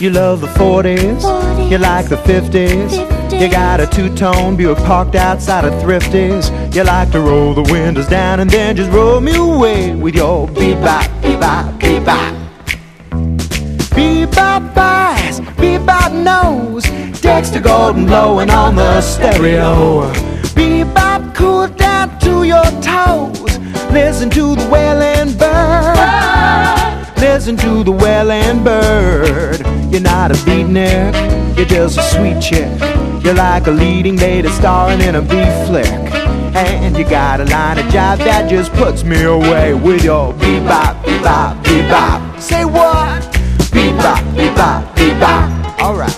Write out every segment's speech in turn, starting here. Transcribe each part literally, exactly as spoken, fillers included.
You love the forties, you like the fifties. You got a two-tone Buick parked outside of Thrifty's. You like to roll the windows down and then just roll me away with your bebop, bebop, bebop. Bebop eyes, bebop nose, Dexter Gordon blowing on the stereo. Bebop cool down to your toes. Listen to the wailing bird. Listen to the wailing bird. You're not a beatnik, you're just a sweet chick. You're like a leading lady starring in a beef flick. And you got a line of jive that just puts me away with your bebop, bebop, bebop. Say what? Bebop, bebop, bebop. Alright.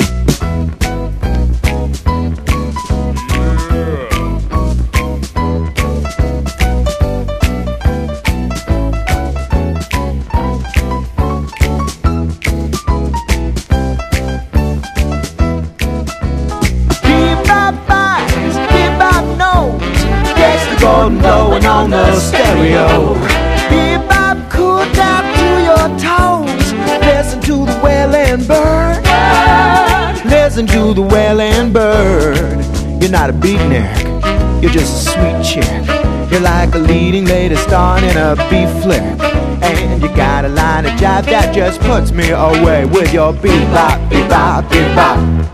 Gordon blowing on the stereo. Bebop cool down to your toes. Listen to the wailing bird. Listen to the wailing bird. You're not a beatnik, you're just a sweet chick. You're like a leading lady starring in a beef flick. And you got a line of jive that just puts me away with your bebop, bebop, bebop.